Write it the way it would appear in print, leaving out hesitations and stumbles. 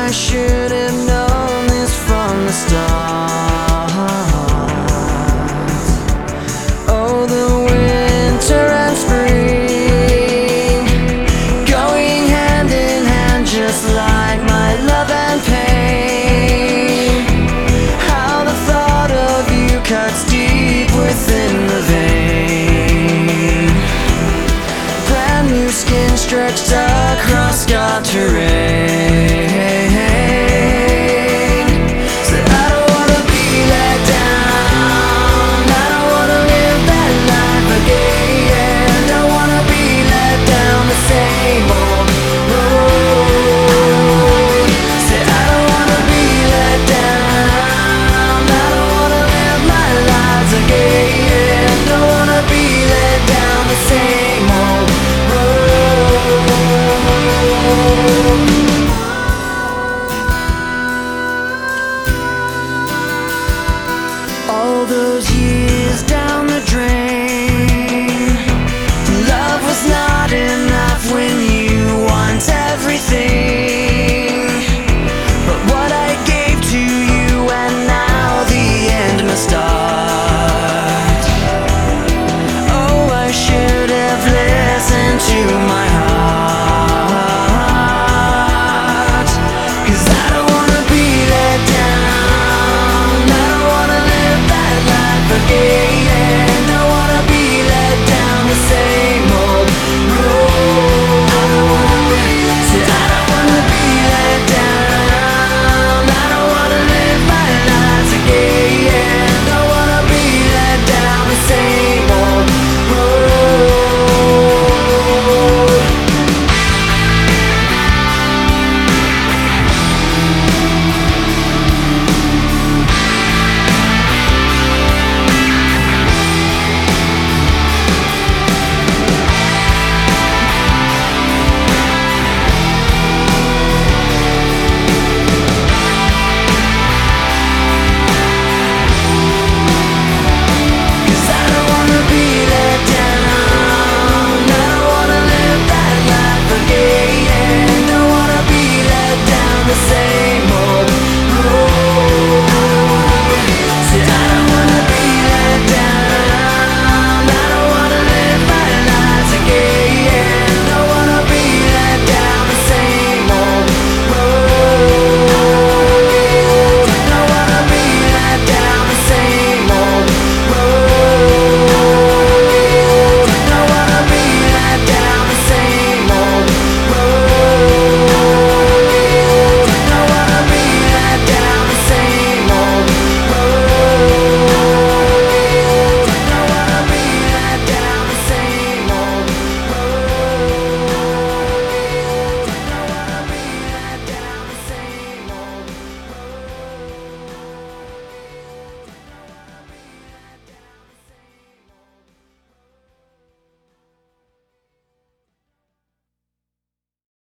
I should have known this from the start. Oh, the winter and spring, going hand in hand, just like my love and pain. How the thought of you cuts deep within the vein. Brand new skin stretched across scarred terrain.